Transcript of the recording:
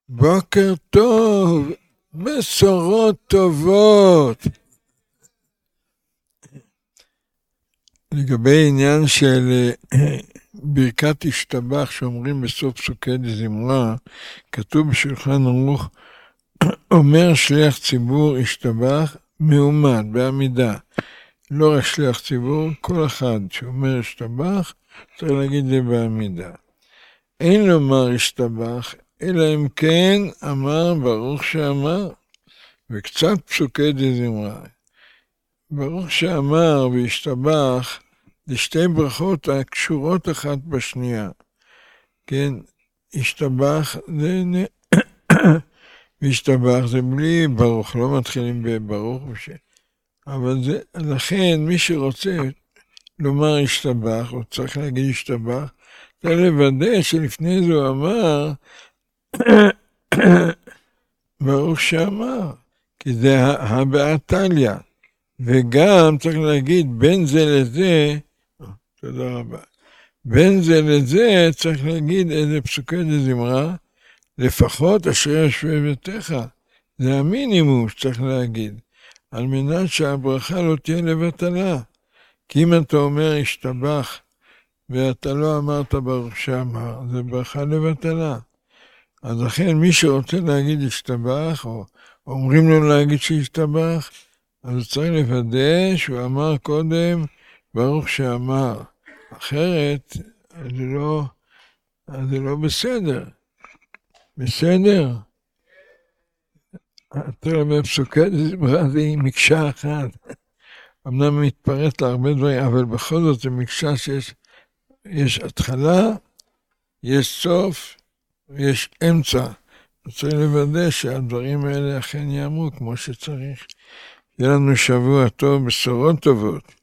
בוקר טוב, בשורות טובות. לגבי עניין של ברכת השתבח שאומרים בסוף פסוקי דזמרה, כתוב בשולחן ערוך, אומר שליח ציבור השתבח מעומד, בעמידה. לא רק שליח ציבור, כל אחד שאומר השתבח, צריך להגיד זה בעמידה. אין לומר השתבח, אלא אם כן אמר ברוך שאמר, וקצת פסוקי דזמרה. ברוך שאמר והשתבח, זה שתי ברכות הקשורות אחת בשנייה. כן, השתבח זה והשתבח זה בלי ברוך, לא מתחילים בברוך. אבל זה, לכן מי שרוצה לומר השתבח, הוא צריך להגיד השתבח, צריך לוודא שלפני זה הוא אמר, ברוך שאמר, כי זה הבעתליה. וגם צריך להגיד בין זה לזה, תודה רבה, בין זה לזה צריך להגיד איזה פסוקי דזמרה, לפחות אשר ישבי ביתך. זה המינימום שצריך להגיד, על מנת שהברכה לא תהיה לבטלה. כי אם אתה אומר השתבח, ואתה לא אמרת ברוך שאמר, זה ברכה לבטלה. אז לכן מי שרוצה להגיד השתבח, או אומרים לו להגיד שהשתבח, אז הוא צריך לוודא שהוא אמר קודם ברוך שאמר. אחרת, זה לא בסדר. בסדר? אתה רואה בפסוקי דזמרה זה מקשה אחת. אמנם מתפרט להרבה דברים, אבל בכל זאת זה מקשה שיש התחלה, יש סוף, ויש אמצע. צריך לוודא שהדברים האלה אכן יאמרו כמו שצריך. יהיה לנו שבוע טוב, בשורות טובות.